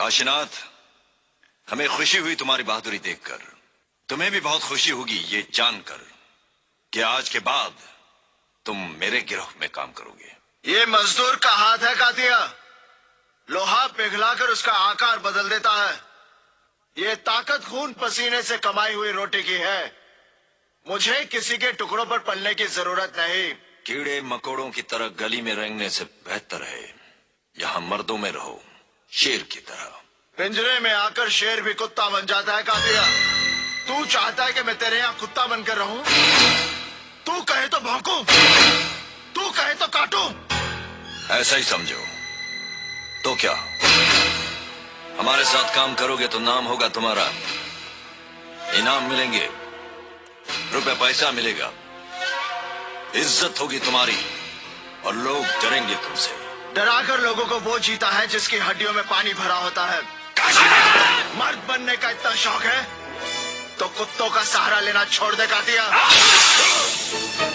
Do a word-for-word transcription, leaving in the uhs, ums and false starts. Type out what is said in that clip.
काशीनाथ, हमें खुशी हुई तुम्हारी बहादुरी देखकर। तुम्हें भी बहुत खुशी होगी ये जानकर कि आज के बाद तुम मेरे गिरोह में काम करोगे। ये मजदूर का हाथ है कातिया, लोहा पिघलाकर उसका आकार बदल देता है। ये ताकत खून पसीने से कमाई हुई रोटी की है। मुझे किसी के टुकड़ों पर पलने की जरूरत नहीं। कीड़े मकोड़ों की तरह गली में रेंगने से बेहतर है यहाँ मर्दों में रहो, शेर की तरह। पिंजरे में आकर शेर भी कुत्ता बन जाता है कातिया। तू चाहता है कि मैं तेरे यहाँ कुत्ता बनकर रहूं? तू कहे तो भौंकूं, तू कहे तो काटूं। ऐसा ही समझो। तो क्या हमारे साथ काम करोगे तो नाम होगा तुम्हारा, इनाम मिलेंगे, रुपए पैसा मिलेगा, इज्जत होगी तुम्हारी और लोग डरेंगे तुमसे। डराकर लोगों को वो जीता है जिसकी हड्डियों में पानी भरा होता है। मर्द बनने का इतना शौक है तो कुत्तों का सहारा लेना छोड़ दे कातिया।